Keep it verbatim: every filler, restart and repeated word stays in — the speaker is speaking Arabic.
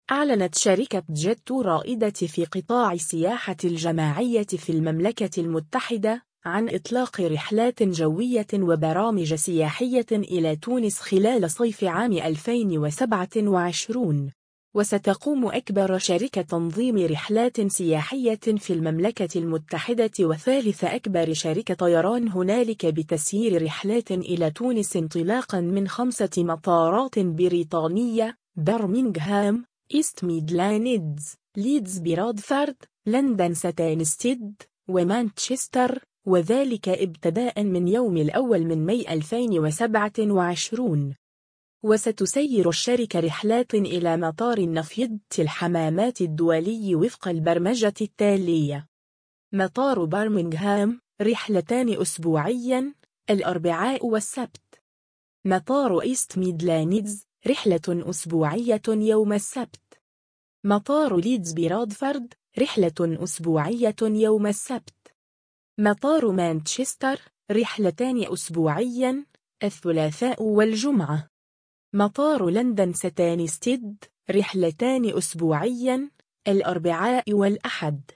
أعلنت شركة جيت رائدة في قطاع السياحة الجماعية في المملكة المتحدة عن إطلاق رحلات جوية وبرامج سياحية إلى تونس خلال صيف عام ألفين وسبعة وعشرين، وستقوم أكبر شركة تنظيم رحلات سياحية في المملكة المتحدة وثالث أكبر شركة طيران هنالك بتسيير رحلات إلى تونس انطلاقا من خمسة مطارات بريطانية: برمنغهام، إيست ميدلاندز، ليدز برادفورد، لندن ستانستيد، ومانشستر، وذلك ابتداء من يوم الأول من ماي ألفين وسبعة وعشرين. وستسير الشركة رحلات إلى مطار النفيض الحمامات الدولي وفق البرمجة التالية: مطار برمنغهام رحلتان أسبوعيا الأربعاء والسبت. مطار إيست ميدلاندز رحلة أسبوعية يوم السبت. مطار ليدز برادفورد رحلة أسبوعية يوم السبت. مطار مانشستر رحلتان أسبوعيا الثلاثاء والجمعة. مطار لندن ستانستيد رحلتان أسبوعيا الأربعاء والأحد.